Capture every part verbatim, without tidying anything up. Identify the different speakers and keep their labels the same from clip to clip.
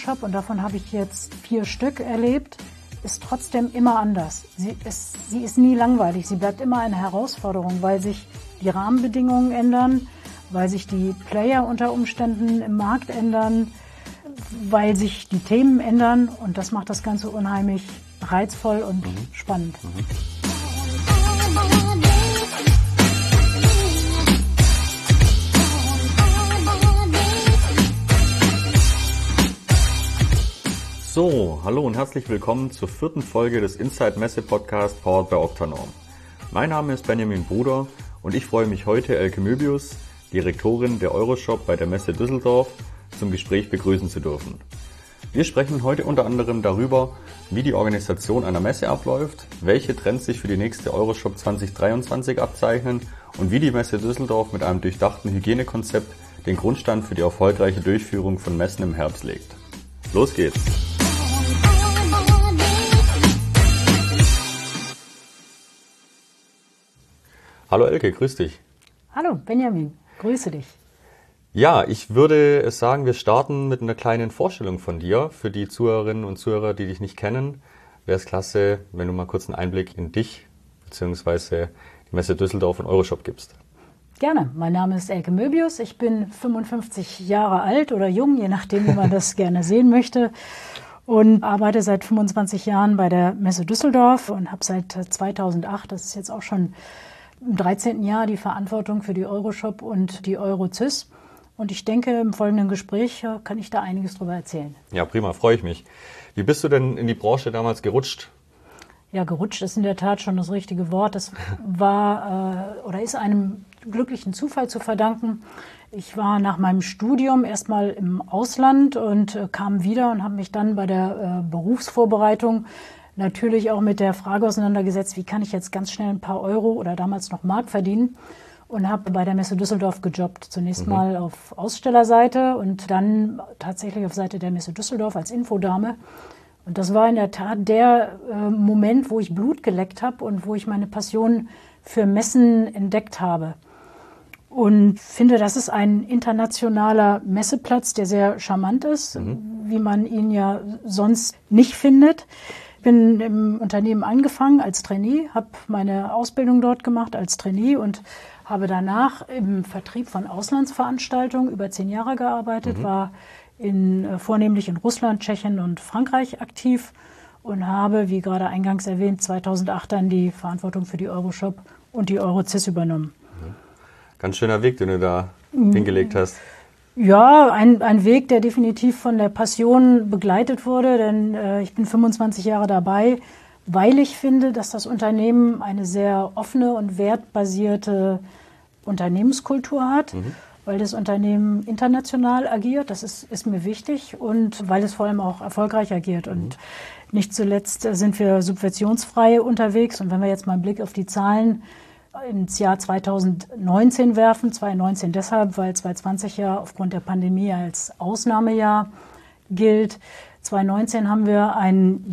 Speaker 1: Euroshop, und davon habe ich jetzt vier Stück erlebt, ist trotzdem immer anders. Sie ist, sie ist nie langweilig, sie bleibt immer eine Herausforderung, weil sich die Rahmenbedingungen ändern, weil sich die Player unter Umständen im Markt ändern, weil sich die Themen ändern, und das macht das Ganze unheimlich reizvoll und mhm. spannend. Mhm.
Speaker 2: So, hallo und herzlich willkommen zur vierten Folge des Inside Messe Podcast powered by Octanorm. Mein Name ist Benjamin Bruder und ich freue mich heute, Elke Möbius, Direktorin der Euroshop bei der Messe Düsseldorf, zum Gespräch begrüßen zu dürfen. Wir sprechen heute unter anderem darüber, wie die Organisation einer Messe abläuft, welche Trends sich für die nächste Euroshop zwanzig dreiundzwanzig abzeichnen und wie die Messe Düsseldorf mit einem durchdachten Hygienekonzept den Grundstein für die erfolgreiche Durchführung von Messen im Herbst legt. Los geht's! Hallo Elke, grüß dich.
Speaker 1: Hallo Benjamin, grüße dich.
Speaker 2: Ja, ich würde sagen, wir starten mit einer kleinen Vorstellung von dir. Für die Zuhörerinnen und Zuhörer, die dich nicht kennen, wäre es klasse, wenn du mal kurz einen Einblick in dich bzw. die Messe Düsseldorf und Euroshop gibst.
Speaker 1: Gerne, mein Name ist Elke Möbius, ich bin fünfundfünfzig Jahre alt oder jung, je nachdem, wie man das gerne sehen möchte. Und arbeite seit fünfundzwanzig Jahren bei der Messe Düsseldorf und habe seit zweitausendacht, das ist jetzt auch schon im dreizehnten Jahr, die Verantwortung für die Euroshop und die Eurocys. Und ich denke, im folgenden Gespräch kann ich da einiges drüber erzählen.
Speaker 2: Ja, prima, freue ich mich. Wie bist du denn in die Branche damals gerutscht?
Speaker 1: Ja, gerutscht ist in der Tat schon das richtige Wort. Das war äh, oder ist einem glücklichen Zufall zu verdanken. Ich war nach meinem Studium erstmal im Ausland und äh, kam wieder und habe mich dann bei der äh, Berufsvorbereitung natürlich auch mit der Frage auseinandergesetzt, wie kann ich jetzt ganz schnell ein paar Euro oder damals noch Mark verdienen, und habe bei der Messe Düsseldorf gejobbt. Zunächst mhm. mal auf Ausstellerseite und dann tatsächlich auf Seite der Messe Düsseldorf als Infodame. Und das war in der Tat der äh, Moment, wo ich Blut geleckt habe und wo ich meine Passion für Messen entdeckt habe. Und finde, das ist ein internationaler Messeplatz, der sehr charmant ist, mhm. wie man ihn ja sonst nicht findet. Ich bin im Unternehmen angefangen als Trainee, habe meine Ausbildung dort gemacht als Trainee und habe danach im Vertrieb von Auslandsveranstaltungen über zehn Jahre gearbeitet, mhm. war in, äh, vornehmlich in Russland, Tschechien und Frankreich aktiv und habe, wie gerade eingangs erwähnt, zweitausendacht dann die Verantwortung für die Euroshop und die Eurocys übernommen.
Speaker 2: Mhm. Ganz schöner Weg, den du da mhm. hingelegt hast.
Speaker 1: Ja, ein, ein Weg, der definitiv von der Passion begleitet wurde, denn äh, ich bin fünfundzwanzig Jahre dabei, weil ich finde, dass das Unternehmen eine sehr offene und wertbasierte Unternehmenskultur hat, mhm. weil das Unternehmen international agiert, das ist, ist mir wichtig, und weil es vor allem auch erfolgreich agiert. Mhm. Und nicht zuletzt sind wir subventionsfrei unterwegs, und wenn wir jetzt mal einen Blick auf die Zahlen ins Jahr zweitausendneunzehn werfen, zweitausendneunzehn deshalb, weil zweitausendzwanzig ja aufgrund der Pandemie als Ausnahmejahr gilt. zweitausendneunzehn haben wir einen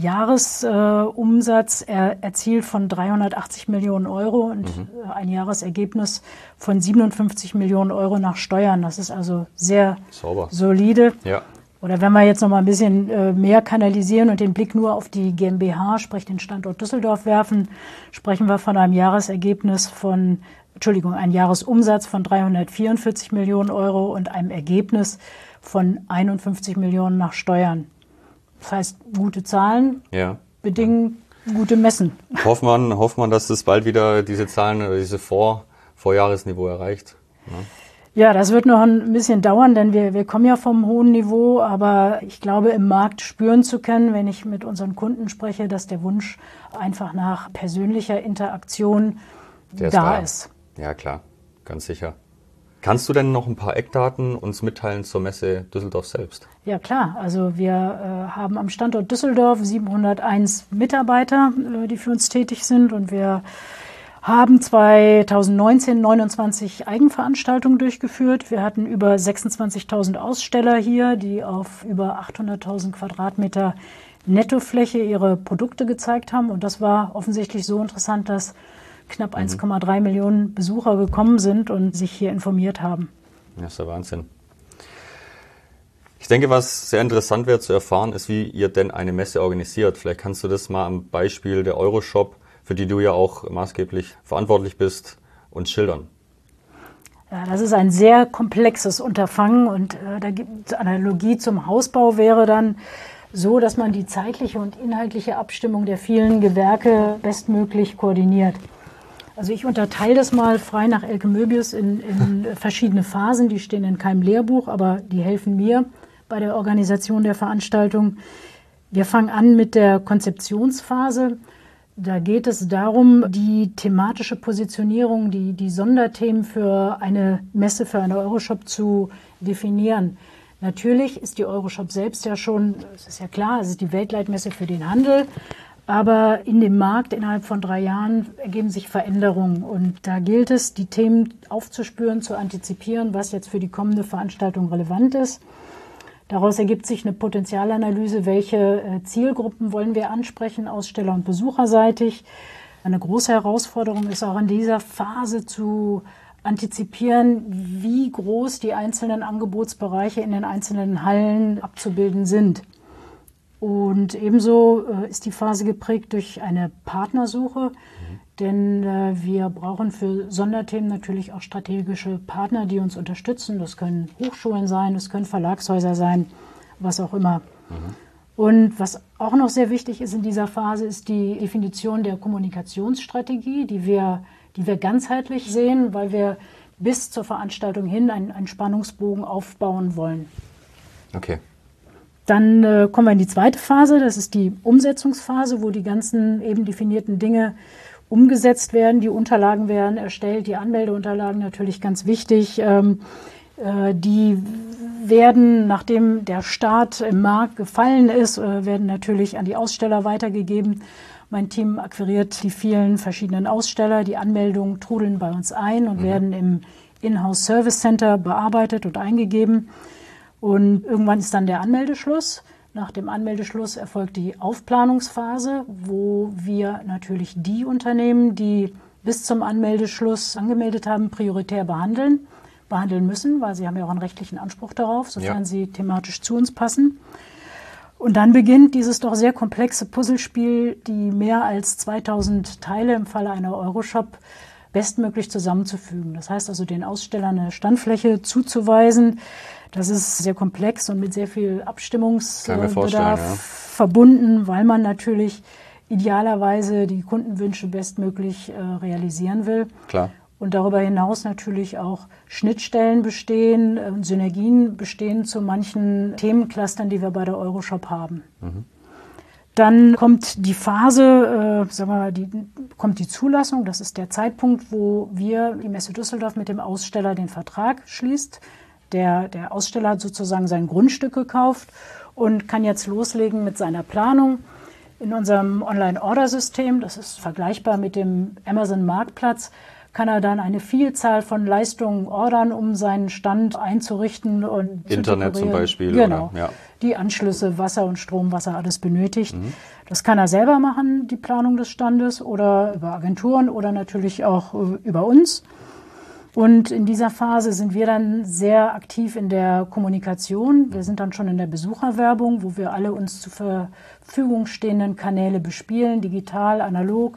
Speaker 1: Jahresumsatz äh, er, erzielt von dreihundertachtzig Millionen Euro und mhm. ein Jahresergebnis von siebenundfünfzig Millionen Euro nach Steuern. Das ist also sehr Sauber. solide. Ja. Oder wenn wir jetzt noch mal ein bisschen äh, mehr kanalisieren und den Blick nur auf die GmbH, sprich den Standort Düsseldorf werfen, sprechen wir von einem Jahresergebnis von, Entschuldigung, einem Jahresumsatz von dreihundertvierundvierzig Millionen Euro und einem Ergebnis von einundfünfzig Millionen nach Steuern. Das heißt, gute Zahlen ja. bedingen ja. gute Messen.
Speaker 2: Hofft man, hofft man, dass es bald wieder diese Zahlen oder diese Vor, Vorjahresniveau erreicht. Ja.
Speaker 1: Ja, das wird noch ein bisschen dauern, denn wir, wir kommen ja vom hohen Niveau, aber ich glaube, im Markt spüren zu können, wenn ich mit unseren Kunden spreche, dass der Wunsch einfach nach persönlicher Interaktion ist da, da ist.
Speaker 2: Ja, klar, ganz sicher. Kannst du denn noch ein paar Eckdaten uns mitteilen zur Messe Düsseldorf selbst?
Speaker 1: Ja, klar. Also wir äh, haben am Standort Düsseldorf siebenhunderteins Mitarbeiter, äh, die für uns tätig sind, und wir haben zweitausendneunzehn neunundzwanzig Eigenveranstaltungen durchgeführt. Wir hatten über sechsundzwanzigtausend Aussteller hier, die auf über achthunderttausend Quadratmeter Nettofläche ihre Produkte gezeigt haben. Und das war offensichtlich so interessant, dass knapp mhm. eins Komma drei Millionen Besucher gekommen sind und sich hier informiert haben.
Speaker 2: Das ist der Wahnsinn. Ich denke, was sehr interessant wäre zu erfahren, ist, wie ihr denn eine Messe organisiert. Vielleicht kannst du das mal am Beispiel der Euroshop, für die du ja auch maßgeblich verantwortlich bist, uns schildern.
Speaker 1: Ja, das ist ein sehr komplexes Unterfangen und äh, da gibt Analogie zum Hausbau wäre dann so, dass man die zeitliche und inhaltliche Abstimmung der vielen Gewerke bestmöglich koordiniert. Also ich unterteile das mal frei nach Elke Möbius in, in verschiedene Phasen, die stehen in keinem Lehrbuch, aber die helfen mir bei der Organisation der Veranstaltung. Wir fangen an mit der Konzeptionsphase. Da geht es darum, die thematische Positionierung, die, die Sonderthemen für eine Messe, für eine Euroshop zu definieren. Natürlich ist die Euroshop selbst ja schon, es ist ja klar, es ist die Weltleitmesse für den Handel, aber in dem Markt innerhalb von drei Jahren ergeben sich Veränderungen und da gilt es, die Themen aufzuspüren, zu antizipieren, was jetzt für die kommende Veranstaltung relevant ist. Daraus ergibt sich eine Potenzialanalyse, welche Zielgruppen wollen wir ansprechen, Aussteller- und Besucherseitig. Eine große Herausforderung ist auch in dieser Phase zu antizipieren, wie groß die einzelnen Angebotsbereiche in den einzelnen Hallen abzubilden sind. Und ebenso ist die Phase geprägt durch eine Partnersuche, mhm. denn äh, wir brauchen für Sonderthemen natürlich auch strategische Partner, die uns unterstützen. Das können Hochschulen sein, das können Verlagshäuser sein, was auch immer. Mhm. Und was auch noch sehr wichtig ist in dieser Phase, ist die Definition der Kommunikationsstrategie, die wir, die wir ganzheitlich sehen, weil wir bis zur Veranstaltung hin einen, einen Spannungsbogen aufbauen wollen.
Speaker 2: Okay.
Speaker 1: Dann äh, kommen wir in die zweite Phase, das ist die Umsetzungsphase, wo die ganzen eben definierten Dinge umgesetzt werden. Die Unterlagen werden erstellt, die Anmeldeunterlagen natürlich ganz wichtig. Ähm, äh, die werden, nachdem der Start im Markt gefallen ist, äh, werden natürlich an die Aussteller weitergegeben. Mein Team akquiriert die vielen verschiedenen Aussteller. Die Anmeldungen trudeln bei uns ein und mhm. werden im Inhouse Service Center bearbeitet und eingegeben. Und irgendwann ist dann der Anmeldeschluss. Nach dem Anmeldeschluss erfolgt die Aufplanungsphase, wo wir natürlich die Unternehmen, die bis zum Anmeldeschluss angemeldet haben, prioritär behandeln, behandeln müssen, weil sie haben ja auch einen rechtlichen Anspruch darauf, sofern ja. sie thematisch zu uns passen. Und dann beginnt dieses doch sehr komplexe Puzzlespiel, die mehr als zweitausend Teile im Falle einer Euroshop bestmöglich zusammenzufügen. Das heißt also, den Ausstellern eine Standfläche zuzuweisen. Das ist sehr komplex und mit sehr viel Abstimmungsbedarf ja. verbunden, weil man natürlich idealerweise die Kundenwünsche bestmöglich äh, realisieren will.
Speaker 2: Klar.
Speaker 1: Und darüber hinaus natürlich auch Schnittstellen bestehen, äh, Synergien bestehen zu manchen Themenclustern, die wir bei der Euroshop haben. Mhm. Dann kommt die Phase, äh, sagen wir mal, die, kommt die Zulassung. Das ist der Zeitpunkt, wo wir, die Messe Düsseldorf, mit dem Aussteller den Vertrag schließt. Der, der Aussteller hat sozusagen sein Grundstück gekauft und kann jetzt loslegen mit seiner Planung. In unserem Online-Order-System, das ist vergleichbar mit dem Amazon-Marktplatz, kann er dann eine Vielzahl von Leistungen ordern, um seinen Stand einzurichten und
Speaker 2: Internet zum Beispiel.
Speaker 1: Genau,
Speaker 2: oder? Ja.
Speaker 1: Die Anschlüsse, Wasser und Strom, was er alles benötigt. Mhm. Das kann er selber machen, die Planung des Standes, oder über Agenturen oder natürlich auch über uns. Und in dieser Phase sind wir dann sehr aktiv in der Kommunikation. Wir sind dann schon in der Besucherwerbung, wo wir alle uns zur Verfügung stehenden Kanäle bespielen, digital, analog.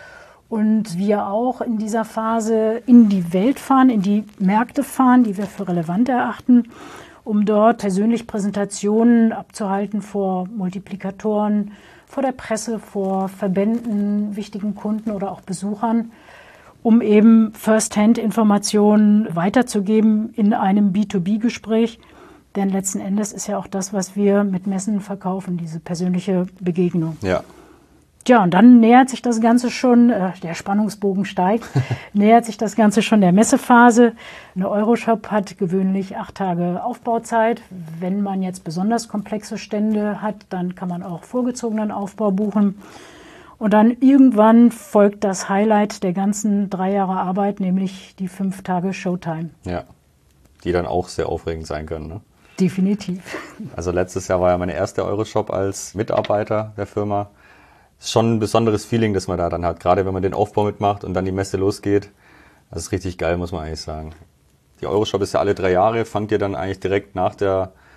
Speaker 1: Und wir auch in dieser Phase in die Welt fahren, in die Märkte fahren, die wir für relevant erachten, um dort persönlich Präsentationen abzuhalten vor Multiplikatoren, vor der Presse, vor Verbänden, wichtigen Kunden oder auch Besuchern, um eben First-Hand-Informationen weiterzugeben in einem B zwei B-Gespräch. Denn letzten Endes ist ja auch das, was wir mit Messen verkaufen, diese persönliche Begegnung.
Speaker 2: Ja.
Speaker 1: Tja, und dann nähert sich das Ganze schon, äh, der Spannungsbogen steigt, nähert sich das Ganze schon der Messephase. Eine Euroshop hat gewöhnlich acht Tage Aufbauzeit. Wenn man jetzt besonders komplexe Stände hat, dann kann man auch vorgezogenen Aufbau buchen. Und dann irgendwann folgt das Highlight der ganzen drei Jahre Arbeit, nämlich die fünf Tage Showtime.
Speaker 2: Ja, die dann auch sehr aufregend sein können, ne?
Speaker 1: Definitiv.
Speaker 2: Also letztes Jahr war ja meine erste Euroshop als Mitarbeiter der Firma. Ist schon ein besonderes Feeling, das man da dann hat, gerade wenn man den Aufbau mitmacht und dann die Messe losgeht. Das ist richtig geil, muss man eigentlich sagen. Die Euroshop ist ja alle drei Jahre, fangt ihr dann eigentlich direkt nach der,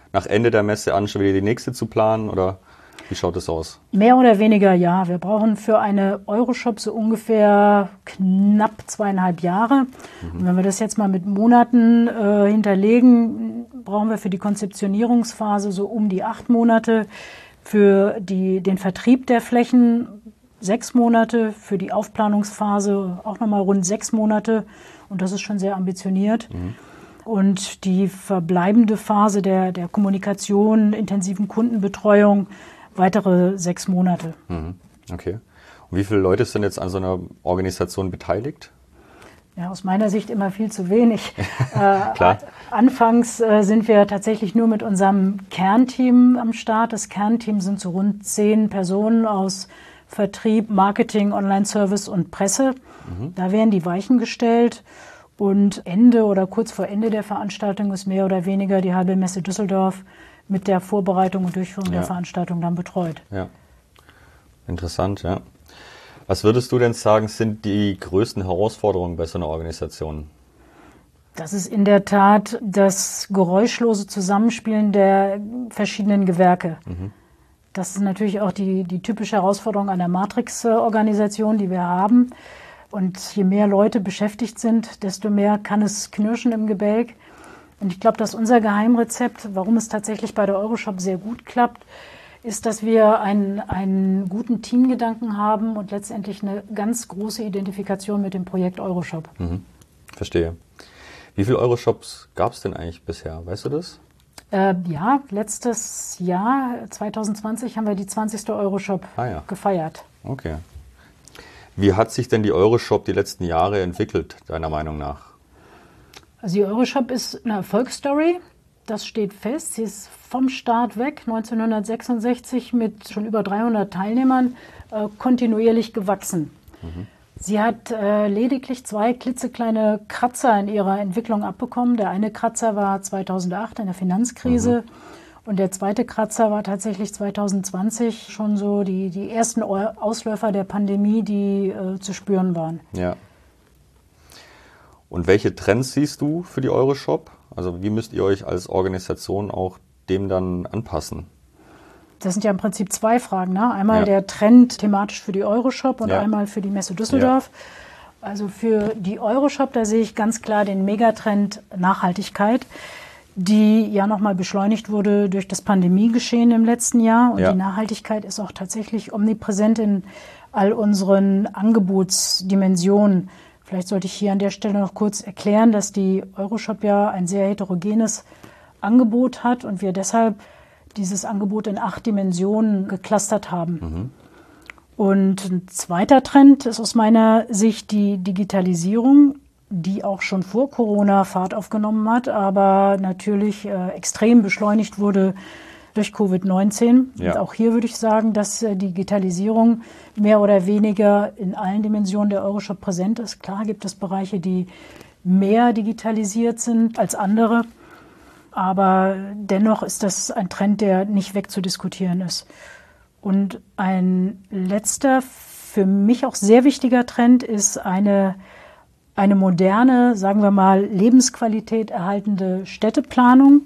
Speaker 2: nach Ende der Messe an, schon wieder die nächste zu planen oder wie schaut das aus?
Speaker 1: Mehr oder weniger ja. Wir brauchen für eine Euroshop so ungefähr knapp zweieinhalb Jahre. Mhm. Und wenn wir das jetzt mal mit Monaten äh, hinterlegen, brauchen wir für die Konzeptionierungsphase so um die acht Monate, für die, den Vertrieb der Flächen sechs Monate, für die Aufplanungsphase auch nochmal rund sechs Monate. Und das ist schon sehr ambitioniert. Mhm. Und die verbleibende Phase der, der Kommunikation, intensiven Kundenbetreuung, weitere sechs Monate.
Speaker 2: Mhm. Okay. Und wie viele Leute sind jetzt an so einer Organisation beteiligt?
Speaker 1: Ja, aus meiner Sicht immer viel zu wenig. äh, Klar. Anfangs äh, sind wir tatsächlich nur mit unserem Kernteam am Start. Das Kernteam sind so rund zehn Personen aus Vertrieb, Marketing, Online-Service und Presse. Mhm. Da werden die Weichen gestellt. Und Ende oder kurz vor Ende der Veranstaltung ist mehr oder weniger die halbe Messe Düsseldorf mit der Vorbereitung und Durchführung ja. der Veranstaltung dann betreut.
Speaker 2: Ja, interessant, ja. Was würdest du denn sagen, sind die größten Herausforderungen bei so einer Organisation?
Speaker 1: Das ist in der Tat das geräuschlose Zusammenspielen der verschiedenen Gewerke. Mhm. Das ist natürlich auch die, die typische Herausforderung einer Matrix-Organisation, die wir haben. Und je mehr Leute beschäftigt sind, desto mehr kann es knirschen im Gebälk. Und ich glaube, dass unser Geheimrezept, warum es tatsächlich bei der Euroshop sehr gut klappt, ist, dass wir einen, einen guten Teamgedanken haben und letztendlich eine ganz große Identifikation mit dem Projekt Euroshop.
Speaker 2: Mhm. Verstehe. Wie viele Euroshops gab es denn eigentlich bisher? Weißt du das?
Speaker 1: Äh, ja, letztes Jahr, zwanzig zwanzig, haben wir die zwanzigste Euroshop ah, ja. gefeiert.
Speaker 2: Okay. Wie hat sich denn die Euroshop die letzten Jahre entwickelt, deiner Meinung nach?
Speaker 1: Also die Euroshop ist eine Erfolgsstory, das steht fest. Sie ist vom Start weg, neunzehnhundertsechsundsechzig, mit schon über dreihundert Teilnehmern äh, kontinuierlich gewachsen. Mhm. Sie hat äh, lediglich zwei klitzekleine Kratzer in ihrer Entwicklung abbekommen. Der eine Kratzer war zweitausendacht in der Finanzkrise mhm. und der zweite Kratzer war tatsächlich zwanzig zwanzig, schon so die, die ersten Ausläufer der Pandemie, die äh, zu spüren waren.
Speaker 2: Ja. Und welche Trends siehst du für die Euroshop? Also wie müsst ihr euch als Organisation auch dem dann anpassen?
Speaker 1: Das sind ja im Prinzip zwei Fragen, ne? Einmal ja. der Trend thematisch für die Euroshop und ja. einmal für die Messe Düsseldorf. Ja. Also für die Euroshop, da sehe ich ganz klar den Megatrend Nachhaltigkeit, die ja nochmal beschleunigt wurde durch das Pandemiegeschehen im letzten Jahr. Und ja. die Nachhaltigkeit ist auch tatsächlich omnipräsent in all unseren Angebotsdimensionen. Vielleicht sollte ich hier an der Stelle noch kurz erklären, dass die Euroshop ja ein sehr heterogenes Angebot hat und wir deshalb dieses Angebot in acht Dimensionen geclustert haben. Mhm. Und ein zweiter Trend ist aus meiner Sicht die Digitalisierung, die auch schon vor Corona Fahrt aufgenommen hat, aber natürlich äh, extrem beschleunigt wurde durch Covid neunzehn. Ja. Und auch hier würde ich sagen, dass äh, Digitalisierung mehr oder weniger in allen Dimensionen der Euroshop präsent ist. Klar gibt es Bereiche, die mehr digitalisiert sind als andere. Aber dennoch ist das ein Trend, der nicht wegzudiskutieren ist. Und ein letzter, für mich auch sehr wichtiger Trend ist eine, eine moderne, sagen wir mal, Lebensqualität erhaltende Städteplanung,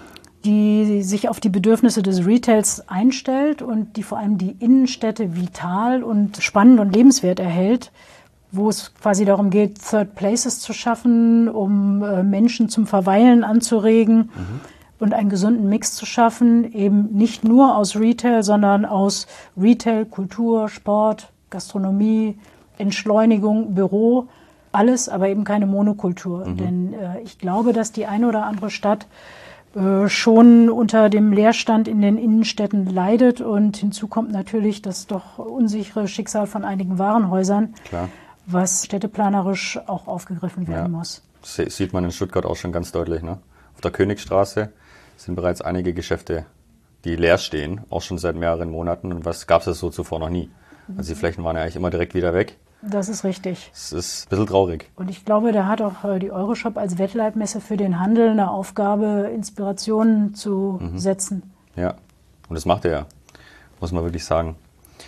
Speaker 1: die sich auf die Bedürfnisse des Retails einstellt und die vor allem die Innenstädte vital und spannend und lebenswert erhält, wo es quasi darum geht, Third Places zu schaffen, um äh, Menschen zum Verweilen anzuregen mhm. und einen gesunden Mix zu schaffen, eben nicht nur aus Retail, sondern aus Retail, Kultur, Sport, Gastronomie, Entschleunigung, Büro, alles, aber eben keine Monokultur. Mhm. Denn äh, ich glaube, dass die eine oder andere Stadt äh, schon unter dem Leerstand in den Innenstädten leidet und hinzu kommt natürlich das doch unsichere Schicksal von einigen Warenhäusern. Klar. Was städteplanerisch auch aufgegriffen werden ja, muss.
Speaker 2: Das sieht man in Stuttgart auch schon ganz deutlich. Ne? Auf der Königstraße sind bereits einige Geschäfte, die leer stehen, auch schon seit mehreren Monaten. Und was gab es so zuvor noch nie? Also die Flächen waren ja eigentlich immer direkt wieder weg.
Speaker 1: Das ist richtig.
Speaker 2: Das ist ein bisschen traurig.
Speaker 1: Und ich glaube, da hat auch die Euroshop als Wettleitmesse für den Handel eine Aufgabe, Inspirationen zu mhm. setzen.
Speaker 2: Ja, und das macht er ja, muss man wirklich sagen.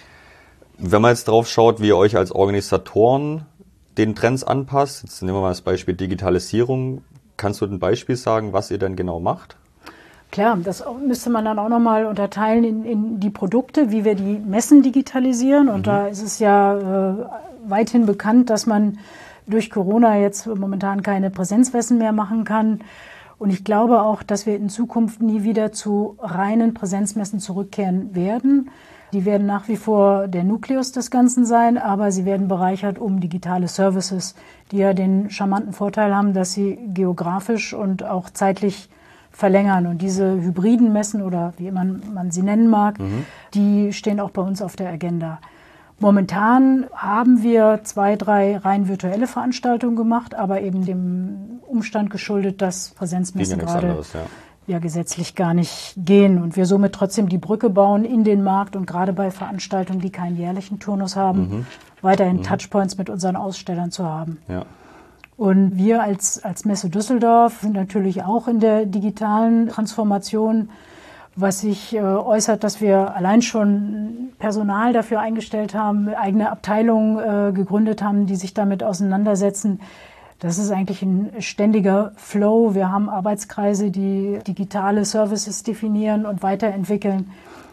Speaker 2: Wenn man jetzt drauf schaut, wie ihr euch als Organisatoren den Trends anpasst, jetzt nehmen wir mal das Beispiel Digitalisierung, kannst du ein Beispiel sagen, was ihr denn genau macht?
Speaker 1: Klar, das müsste man dann auch nochmal unterteilen in, in die Produkte, wie wir die Messen digitalisieren. Und mhm. da ist es ja äh, weithin bekannt, dass man durch Corona jetzt momentan keine Präsenzmessen mehr machen kann. Und ich glaube auch, dass wir in Zukunft nie wieder zu reinen Präsenzmessen zurückkehren werden. Die werden nach wie vor der Nukleus des Ganzen sein, aber sie werden bereichert um digitale Services, die ja den charmanten Vorteil haben, dass sie geografisch und auch zeitlich verlängern. Und diese hybriden Messen oder wie immer man sie nennen mag, mhm. die stehen auch bei uns auf der Agenda. Momentan haben wir zwei, drei rein virtuelle Veranstaltungen gemacht, aber eben dem Umstand geschuldet, dass Präsenzmessen gerade anderes, ja. ja gesetzlich gar nicht gehen und wir somit trotzdem die Brücke bauen in den Markt und gerade bei Veranstaltungen, die keinen jährlichen Turnus haben, mhm. weiterhin mhm. Touchpoints mit unseren Ausstellern zu haben. Ja. Und wir als, als Messe Düsseldorf sind natürlich auch in der digitalen Transformation, was sich äh, äußert, dass wir allein schon Personal dafür eingestellt haben, eigene Abteilungen äh, gegründet haben, die sich damit auseinandersetzen. Das ist eigentlich ein ständiger Flow. Wir haben Arbeitskreise, die digitale Services definieren und weiterentwickeln.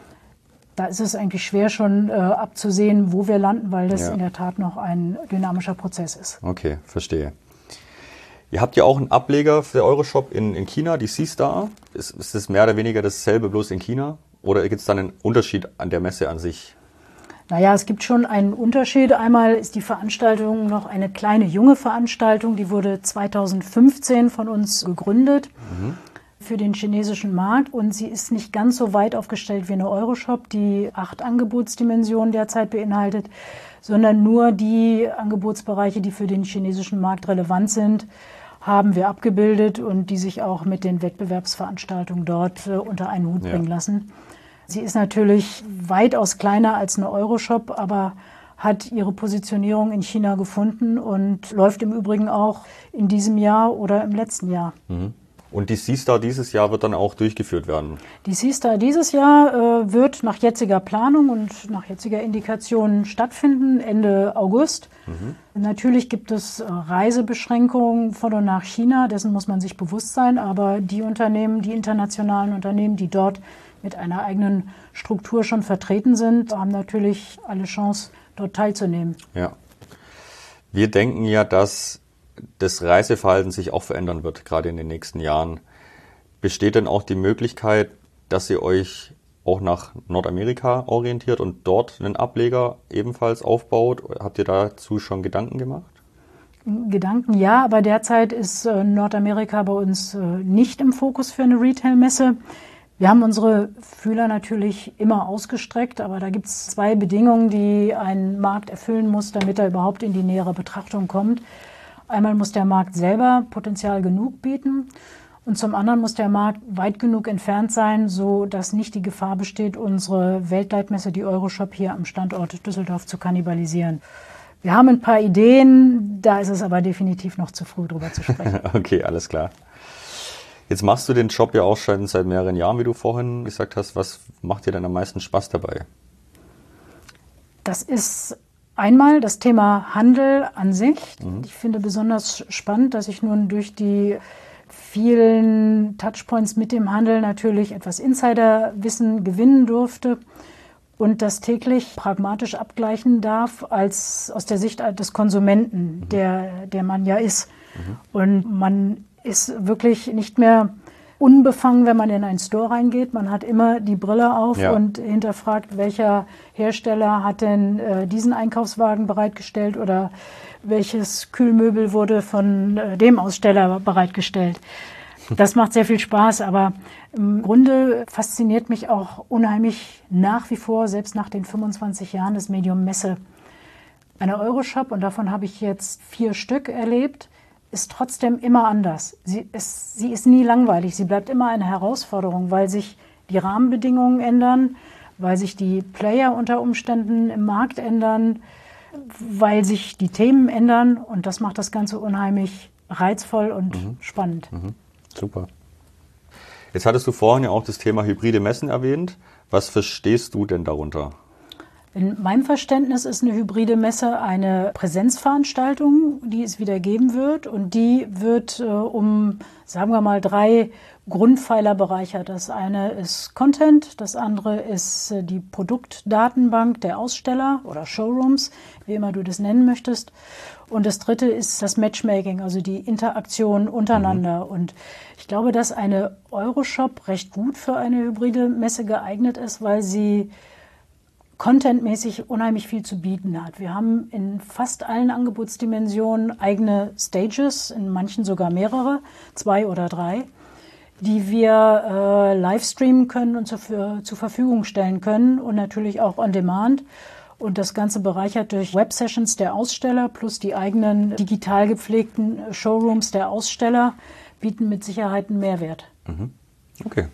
Speaker 1: Da ist es eigentlich schwer schon äh, abzusehen, wo wir landen, weil das ja. in der Tat noch ein dynamischer Prozess ist.
Speaker 2: Okay, verstehe. Ihr habt ja auch einen Ableger für den Euroshop in, in China, die C-Star. Ist, ist das mehr oder weniger dasselbe, bloß in China? Oder gibt es dann einen Unterschied an der Messe an sich?
Speaker 1: Naja, es gibt schon einen Unterschied. Einmal ist die Veranstaltung noch eine kleine, junge Veranstaltung. Die wurde zweitausendfünfzehn von uns gegründet mhm. für den chinesischen Markt. Und sie ist nicht ganz so weit aufgestellt wie eine Euroshop, die acht Angebotsdimensionen derzeit beinhaltet, sondern nur die Angebotsbereiche, die für den chinesischen Markt relevant sind, haben wir abgebildet und die sich auch mit den Wettbewerbsveranstaltungen dort äh, unter einen Hut ja. bringen lassen. Sie ist natürlich weitaus kleiner als eine Euroshop, aber hat ihre Positionierung in China gefunden und läuft im Übrigen auch in diesem Jahr oder im letzten Jahr.
Speaker 2: Mhm. Und die C-Star dieses Jahr wird dann auch durchgeführt werden?
Speaker 1: Die C-Star dieses Jahr äh, wird nach jetziger Planung und nach jetziger Indikation stattfinden, Ende August. Mhm. Natürlich gibt es äh, Reisebeschränkungen von und nach China, dessen muss man sich bewusst sein. Aber die Unternehmen, die internationalen Unternehmen, die dort mit einer eigenen Struktur schon vertreten sind, haben natürlich alle Chance, dort teilzunehmen.
Speaker 2: Ja. Wir denken ja, dass das Reiseverhalten sich auch verändern wird, gerade in den nächsten Jahren. Besteht denn auch die Möglichkeit, dass ihr euch auch nach Nordamerika orientiert und dort einen Ableger ebenfalls aufbaut? Habt ihr dazu schon Gedanken gemacht?
Speaker 1: Gedanken ja, aber derzeit ist äh, Nordamerika bei uns äh, nicht im Fokus für eine Retail-Messe. Wir haben unsere Fühler natürlich immer ausgestreckt, aber da gibt es zwei Bedingungen, die ein Markt erfüllen muss, damit er überhaupt in die nähere Betrachtung kommt. Einmal muss der Markt selber Potenzial genug bieten und zum anderen muss der Markt weit genug entfernt sein, so dass nicht die Gefahr besteht, unsere Weltleitmesse, die Euroshop, hier am Standort Düsseldorf zu kannibalisieren. Wir haben ein paar Ideen, da ist es aber definitiv noch zu früh, drüber zu sprechen.
Speaker 2: Okay, alles klar. Jetzt machst du den Job ja auch schon seit mehreren Jahren, wie du vorhin gesagt hast. Was macht dir denn am meisten Spaß dabei?
Speaker 1: Das ist einmal das Thema Handel an sich. Mhm. Ich finde besonders spannend, dass ich nun durch die vielen Touchpoints mit dem Handel natürlich etwas Insiderwissen gewinnen durfte und das täglich pragmatisch abgleichen darf als aus der Sicht des Konsumenten, mhm. der, der man ja ist. Mhm. Und man ist wirklich nicht mehr unbefangen, wenn man in einen Store reingeht. Man hat immer die Brille auf ja. und hinterfragt, welcher Hersteller hat denn äh, diesen Einkaufswagen bereitgestellt oder welches Kühlmöbel wurde von äh, dem Aussteller bereitgestellt. Das macht sehr viel Spaß, aber im Grunde fasziniert mich auch unheimlich nach wie vor, selbst nach den fünfundzwanzig Jahren des Medium Messe. Eine Euroshop, und davon habe ich jetzt vier Stück erlebt, ist trotzdem immer anders. Sie ist, sie ist nie langweilig. Sie bleibt immer eine Herausforderung, weil sich die Rahmenbedingungen ändern, weil sich die Player unter Umständen im Markt ändern, weil sich die Themen ändern. Und das macht das Ganze unheimlich reizvoll und mhm. spannend.
Speaker 2: Mhm. Super. Jetzt hattest du vorhin ja auch das Thema hybride Messen erwähnt. Was verstehst du denn darunter?
Speaker 1: In meinem Verständnis ist eine hybride Messe eine Präsenzveranstaltung, die es wieder geben wird. Und die wird äh, um, sagen wir mal, drei Grundpfeiler bereichert. Das eine ist Content, das andere ist äh, die Produktdatenbank der Aussteller oder Showrooms, wie immer du das nennen möchtest. Und das dritte ist das Matchmaking, also die Interaktion untereinander. Mhm. Und ich glaube, dass eine Euroshop recht gut für eine hybride Messe geeignet ist, weil sie contentmäßig unheimlich viel zu bieten hat. Wir haben in fast allen Angebotsdimensionen eigene Stages, in manchen sogar mehrere, zwei oder drei, die wir äh, live streamen können und zu, für, zur Verfügung stellen können und natürlich auch on demand. Und das Ganze bereichert durch Web-Sessions der Aussteller plus die eigenen digital gepflegten Showrooms der Aussteller bieten mit Sicherheit einen Mehrwert.
Speaker 2: Mhm. Okay.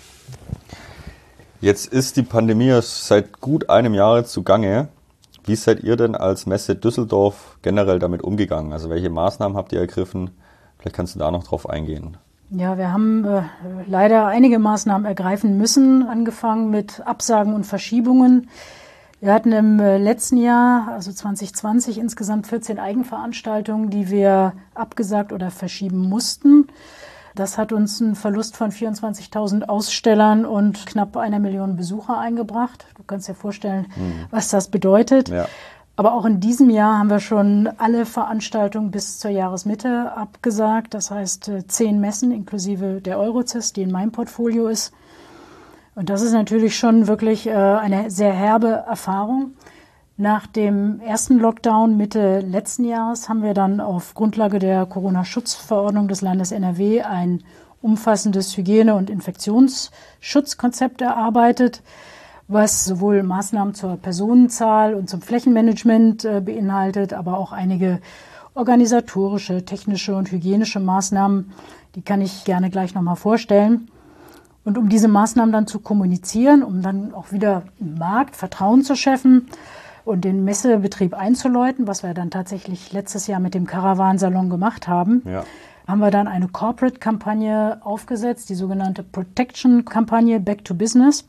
Speaker 2: Jetzt ist die Pandemie seit gut einem Jahr zugange. Wie seid ihr denn als Messe Düsseldorf generell damit umgegangen? Also welche Maßnahmen habt ihr ergriffen? Vielleicht kannst du da noch drauf eingehen.
Speaker 1: Ja, wir haben äh, leider einige Maßnahmen ergreifen müssen, angefangen mit Absagen und Verschiebungen. Wir hatten im äh, letzten Jahr, also zwanzig zwanzig, insgesamt vierzehn Eigenveranstaltungen, die wir abgesagt oder verschieben mussten. Das hat uns einen Verlust von vierundzwanzigtausend Ausstellern und knapp einer Million Besucher eingebracht. Du kannst dir vorstellen, mhm. was das bedeutet. Ja. Aber auch in diesem Jahr haben wir schon alle Veranstaltungen bis zur Jahresmitte abgesagt. Das heißt, zehn Messen inklusive der Eurocist, die in meinem Portfolio ist. Und das ist natürlich schon wirklich eine sehr herbe Erfahrung. Nach dem ersten Lockdown Mitte letzten Jahres haben wir dann auf Grundlage der Corona-Schutzverordnung des Landes N R W ein umfassendes Hygiene- und Infektionsschutzkonzept erarbeitet, was sowohl Maßnahmen zur Personenzahl und zum Flächenmanagement äh, beinhaltet, aber auch einige organisatorische, technische und hygienische Maßnahmen. Die kann ich gerne gleich nochmal vorstellen. Und um diese Maßnahmen dann zu kommunizieren, um dann auch wieder im Markt Vertrauen zu schaffen und den Messebetrieb einzuläuten, was wir dann tatsächlich letztes Jahr mit dem Caravan-Salon gemacht haben, ja. haben wir dann eine Corporate-Kampagne aufgesetzt, die sogenannte Protection-Kampagne Back to Business.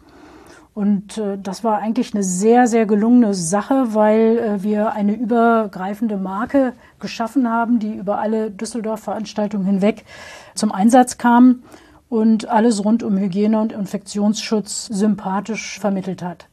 Speaker 1: Und äh, das war eigentlich eine sehr, sehr gelungene Sache, weil äh, wir eine übergreifende Marke geschaffen haben, die über alle Düsseldorf-Veranstaltungen hinweg zum Einsatz kam und alles rund um Hygiene und Infektionsschutz sympathisch vermittelt hat.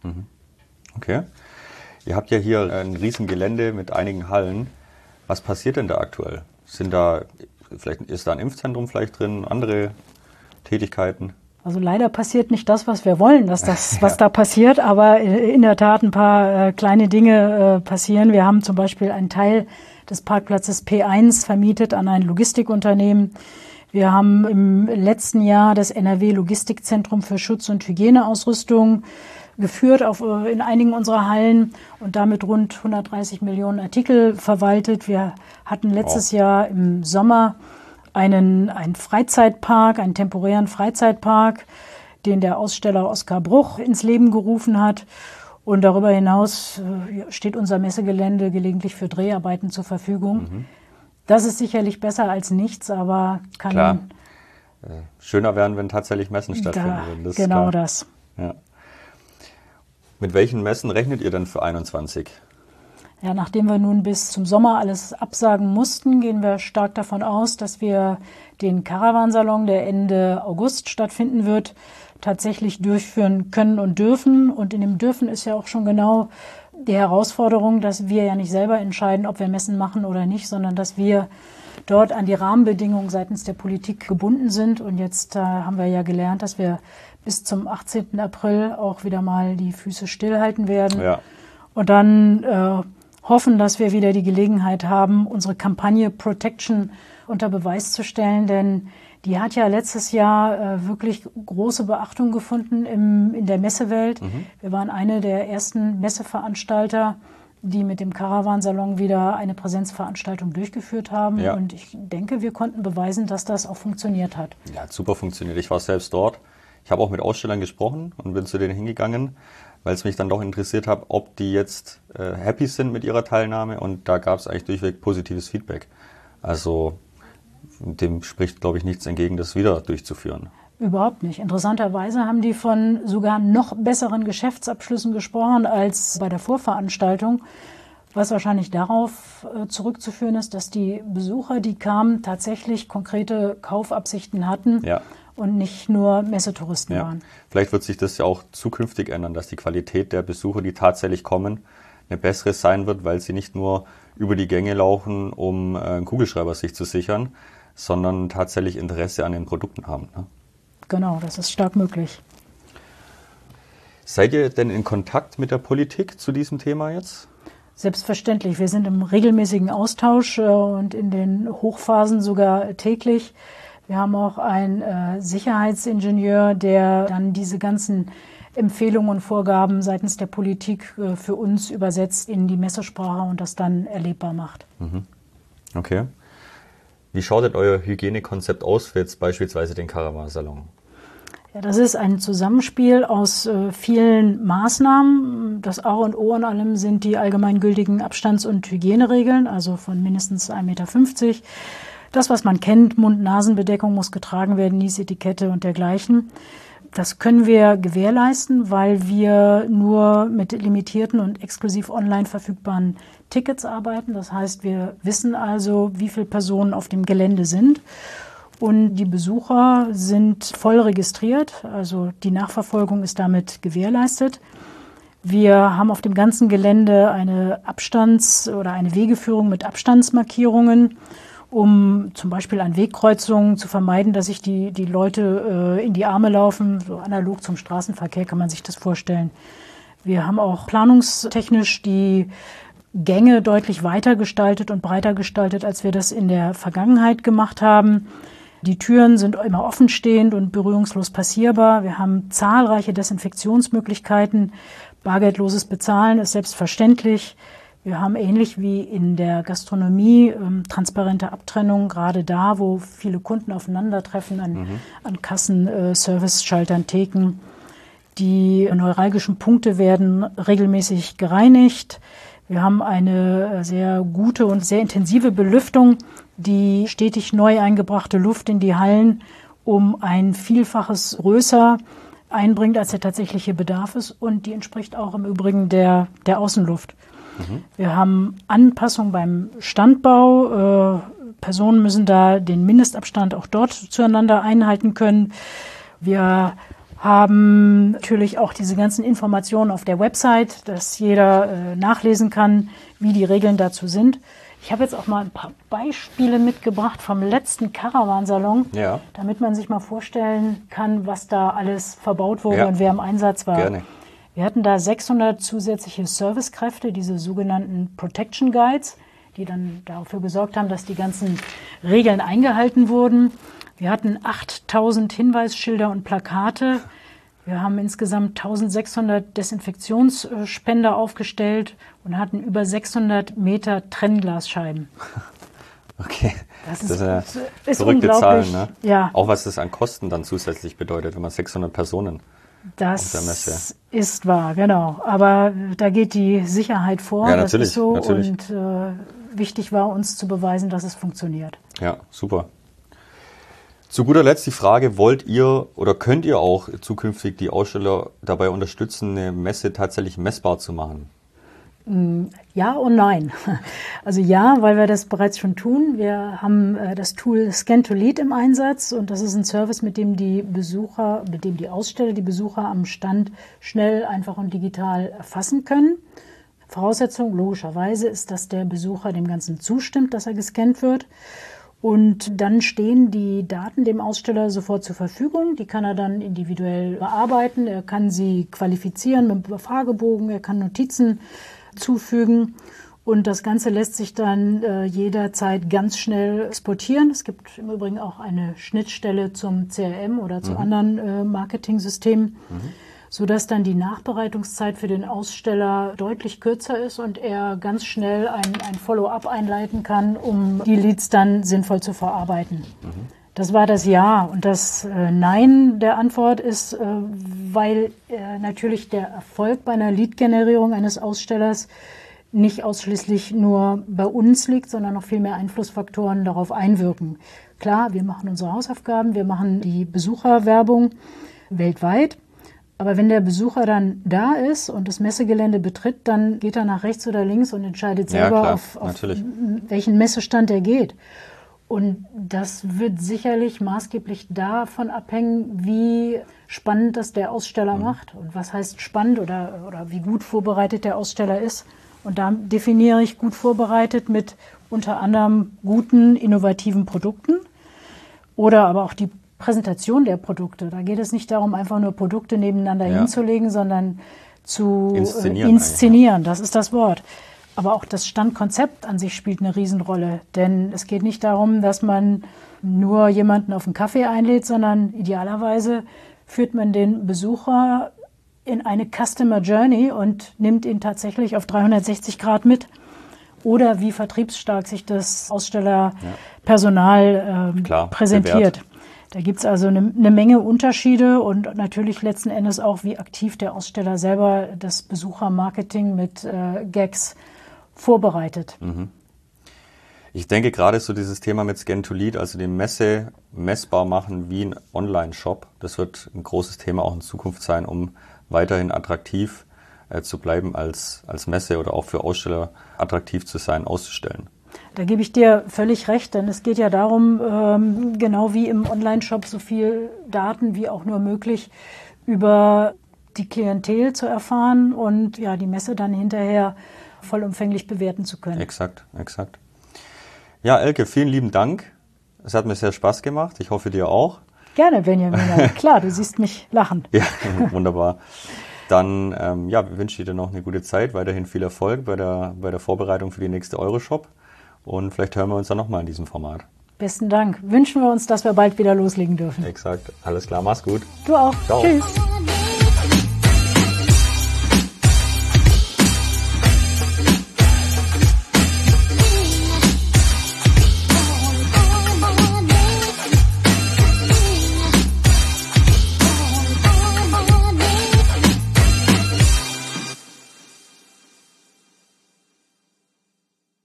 Speaker 2: Okay. Ihr habt ja hier ein Riesengelände mit einigen Hallen. Was passiert denn da aktuell? Sind da, vielleicht ist da ein Impfzentrum vielleicht drin, andere Tätigkeiten?
Speaker 1: Also leider passiert nicht das, was wir wollen, dass das, was da passiert, aber in der Tat ein paar äh, kleine Dinge äh, passieren. Wir haben zum Beispiel einen Teil des Parkplatzes P eins vermietet an ein Logistikunternehmen. Wir haben im letzten Jahr das N R W Logistikzentrum für Schutz- und Hygieneausrüstung geführt auf, in einigen unserer Hallen und damit rund hundertdreißig Millionen Artikel verwaltet. Wir hatten letztes wow. Jahr im Sommer einen, einen Freizeitpark, einen temporären Freizeitpark, den der Aussteller Oskar Bruch ins Leben gerufen hat. Und darüber hinaus steht unser Messegelände gelegentlich für Dreharbeiten zur Verfügung. Mhm. Das ist sicherlich besser als nichts, aber kann...
Speaker 2: Klar. Schöner wären, wenn tatsächlich Messen stattfinden würden.
Speaker 1: Da, genau klar. das.
Speaker 2: Ja. Mit welchen Messen rechnet ihr denn für einundzwanzig?
Speaker 1: Ja, nachdem wir nun bis zum Sommer alles absagen mussten, gehen wir stark davon aus, dass wir den Caravan-Salon, der Ende August stattfinden wird, tatsächlich durchführen können und dürfen. Und in dem Dürfen ist ja auch schon genau die Herausforderung, dass wir ja nicht selber entscheiden, ob wir Messen machen oder nicht, sondern dass wir dort an die Rahmenbedingungen seitens der Politik gebunden sind. Und jetzt äh, haben wir ja gelernt, dass wir bis zum achtzehnten April auch wieder mal die Füße stillhalten werden. Ja. Und dann äh, hoffen, dass wir wieder die Gelegenheit haben, unsere Kampagne Protection unter Beweis zu stellen, denn die hat ja letztes Jahr äh, wirklich große Beachtung gefunden im, in der Messewelt. Mhm. Wir waren eine der ersten Messeveranstalter, die mit dem Caravan-Salon wieder eine Präsenzveranstaltung durchgeführt haben. Ja. Und ich denke, wir konnten beweisen, dass das auch funktioniert hat.
Speaker 2: Ja, hat super funktioniert. Ich war selbst dort. Ich habe auch mit Ausstellern gesprochen und bin zu denen hingegangen, weil es mich dann doch interessiert hat, ob die jetzt äh, happy sind mit ihrer Teilnahme. Und da gab es eigentlich durchweg positives Feedback. Also dem spricht, glaube ich, nichts entgegen, das wieder durchzuführen.
Speaker 1: Überhaupt nicht. Interessanterweise haben die von sogar noch besseren Geschäftsabschlüssen gesprochen als bei der Vorveranstaltung, was wahrscheinlich darauf äh, zurückzuführen ist, dass die Besucher, die kamen, tatsächlich konkrete Kaufabsichten hatten ja. und nicht nur Messetouristen ja. waren.
Speaker 2: Vielleicht wird sich das ja auch zukünftig ändern, dass die Qualität der Besucher, die tatsächlich kommen, eine bessere sein wird, weil sie nicht nur über die Gänge laufen, um äh, einen Kugelschreiber sich zu sichern, sondern tatsächlich Interesse an den Produkten haben. Ne?
Speaker 1: Genau, das ist stark möglich.
Speaker 2: Seid ihr denn in Kontakt mit der Politik zu diesem Thema jetzt?
Speaker 1: Selbstverständlich. Wir sind im regelmäßigen Austausch äh, und in den Hochphasen sogar täglich. Wir haben auch einen äh, Sicherheitsingenieur, der dann diese ganzen Empfehlungen und Vorgaben seitens der Politik äh, für uns übersetzt in die Messesprache und das dann erlebbar macht.
Speaker 2: Mhm. Okay. Wie schaut denn euer Hygienekonzept aus für jetzt beispielsweise den Caravan-Salon?
Speaker 1: Ja, das ist ein Zusammenspiel aus äh, vielen Maßnahmen. Das A und O an allem sind die allgemeingültigen Abstands- und Hygieneregeln, also von mindestens ein Meter fünfzig. Das, was man kennt, Mund-Nasen-Bedeckung muss getragen werden, Niesetikette und dergleichen. Das können wir gewährleisten, weil wir nur mit limitierten und exklusiv online verfügbaren Tickets arbeiten. Das heißt, wir wissen also, wie viele Personen auf dem Gelände sind. Und die Besucher sind voll registriert, also die Nachverfolgung ist damit gewährleistet. Wir haben auf dem ganzen Gelände eine Abstands- oder eine Wegeführung mit Abstandsmarkierungen, um zum Beispiel an Wegkreuzungen zu vermeiden, dass sich die, die Leute äh, in die Arme laufen. So analog zum Straßenverkehr kann man sich das vorstellen. Wir haben auch planungstechnisch die Gänge deutlich weiter gestaltet und breiter gestaltet, als wir das in der Vergangenheit gemacht haben. Die Türen sind immer offenstehend und berührungslos passierbar. Wir haben zahlreiche Desinfektionsmöglichkeiten. Bargeldloses Bezahlen ist selbstverständlich. Wir haben ähnlich wie in der Gastronomie ähm, transparente Abtrennung, gerade da, wo viele Kunden aufeinandertreffen, an, mhm. an Kassen, äh, Service-Schaltern, Theken. Die neuralgischen Punkte werden regelmäßig gereinigt. Wir haben eine sehr gute und sehr intensive Belüftung, die stetig neu eingebrachte Luft in die Hallen um ein Vielfaches größer einbringt, als der tatsächliche Bedarf ist. Und die entspricht auch im Übrigen der, der Außenluft. Mhm. Wir haben Anpassung beim Standbau. Äh, Personen müssen da den Mindestabstand auch dort zueinander einhalten können. Wir haben natürlich auch diese ganzen Informationen auf der Website, dass jeder äh, nachlesen kann, wie die Regeln dazu sind. Ich habe jetzt auch mal ein paar Beispiele mitgebracht vom letzten Caravan-Salon, ja. damit man sich mal vorstellen kann, was da alles verbaut wurde ja. und wer im Einsatz war.
Speaker 2: Gerne.
Speaker 1: Wir hatten da sechshundert zusätzliche Servicekräfte, diese sogenannten Protection Guides, die dann dafür gesorgt haben, dass die ganzen Regeln eingehalten wurden. Wir hatten achttausend Hinweisschilder und Plakate. Wir haben insgesamt eintausendsechshundert Desinfektionsspender aufgestellt und hatten über sechshundert Meter Trennglasscheiben.
Speaker 2: Okay,
Speaker 1: das ist,
Speaker 2: das ist eine
Speaker 1: ist
Speaker 2: verrückte
Speaker 1: unglaublich.
Speaker 2: Zahl, ne?
Speaker 1: Ja.
Speaker 2: Auch was das an Kosten dann zusätzlich bedeutet, wenn man sechshundert Personen
Speaker 1: das
Speaker 2: auf der Messe.
Speaker 1: Ist wahr, genau. Aber da geht die Sicherheit vor.
Speaker 2: Ja,
Speaker 1: das
Speaker 2: natürlich,
Speaker 1: ist so.
Speaker 2: natürlich.
Speaker 1: Und äh, wichtig war uns zu beweisen, dass es funktioniert.
Speaker 2: Ja, super. Zu guter Letzt die Frage, wollt ihr oder könnt ihr auch zukünftig die Aussteller dabei unterstützen, eine Messe tatsächlich messbar zu machen?
Speaker 1: Ja und nein. Also ja, weil wir das bereits schon tun. Wir haben das Tool Scan to Lead im Einsatz und das ist ein Service, mit dem die Besucher, mit dem die Aussteller die Besucher am Stand schnell, einfach und digital erfassen können. Voraussetzung logischerweise ist, dass der Besucher dem Ganzen zustimmt, dass er gescannt wird. Und dann stehen die Daten dem Aussteller sofort zur Verfügung. Die kann er dann individuell bearbeiten. Er kann sie qualifizieren mit einem Fragebogen. Er kann Notizen zufügen. Und das Ganze lässt sich dann äh, jederzeit ganz schnell exportieren. Es gibt im Übrigen auch eine Schnittstelle zum C R M oder zu mhm. anderen äh, Marketing-Systemen, mhm. sodass dann die Nachbereitungszeit für den Aussteller deutlich kürzer ist und er ganz schnell ein, ein Follow-up einleiten kann, um die Leads dann sinnvoll zu verarbeiten. Mhm. Das war das Ja. Und das äh, Nein der Antwort ist, äh, weil äh, natürlich der Erfolg bei einer Lead-Generierung eines Ausstellers nicht ausschließlich nur bei uns liegt, sondern noch viel mehr Einflussfaktoren darauf einwirken. Klar, wir machen unsere Hausaufgaben, wir machen die Besucherwerbung weltweit. Aber wenn der Besucher dann da ist und das Messegelände betritt, dann geht er nach rechts oder links und entscheidet selber,
Speaker 2: ja, klar,
Speaker 1: auf, auf welchen Messestand er geht. Und das wird sicherlich maßgeblich davon abhängen, wie spannend das der Aussteller mhm. macht. Und was heißt spannend oder, oder wie gut vorbereitet der Aussteller ist. Und da definiere ich gut vorbereitet mit unter anderem guten, innovativen Produkten oder aber auch die Präsentation der Produkte. Da geht es nicht darum, einfach nur Produkte nebeneinander ja. hinzulegen, sondern zu inszenieren. Äh, inszenieren. Das ist das Wort. Aber auch das Standkonzept an sich spielt eine Riesenrolle. Denn es geht nicht darum, dass man nur jemanden auf einen Kaffee einlädt, sondern idealerweise führt man den Besucher in eine Customer Journey und nimmt ihn tatsächlich auf dreihundertsechzig Grad mit. Oder wie vertriebsstark sich das Ausstellerpersonal ähm, Klar, präsentiert. Bewährt. Da gibt es also eine, eine Menge Unterschiede und natürlich letzten Endes auch, wie aktiv der Aussteller selber das Besuchermarketing mit äh, Gags vorbereitet.
Speaker 2: Mhm. Ich denke gerade so dieses Thema mit Scan to Lead, also die Messe messbar machen wie ein Online-Shop, das wird ein großes Thema auch in Zukunft sein, um weiterhin attraktiv äh, zu bleiben als, als Messe oder auch für Aussteller attraktiv zu sein, auszustellen.
Speaker 1: Da gebe ich dir völlig recht, denn es geht ja darum, ähm, genau wie im Online-Shop so viel Daten wie auch nur möglich über die Klientel zu erfahren und ja, die Messe dann hinterher vollumfänglich bewerten zu können.
Speaker 2: Exakt, exakt. Ja, Elke, vielen lieben Dank. Es hat mir sehr Spaß gemacht. Ich hoffe, dir auch.
Speaker 1: Gerne, Benjamin. Klar, du siehst mich lachen.
Speaker 2: Ja, wunderbar. Dann ähm, ja, wünsche ich dir noch eine gute Zeit, weiterhin viel Erfolg bei der, bei der Vorbereitung für die nächste Euroshop. Und vielleicht hören wir uns dann nochmal in diesem Format.
Speaker 1: Besten Dank. Wünschen wir uns, dass wir bald wieder loslegen dürfen.
Speaker 2: Exakt. Alles klar. Mach's gut.
Speaker 1: Du auch.
Speaker 2: Ciao.
Speaker 1: Tschüss.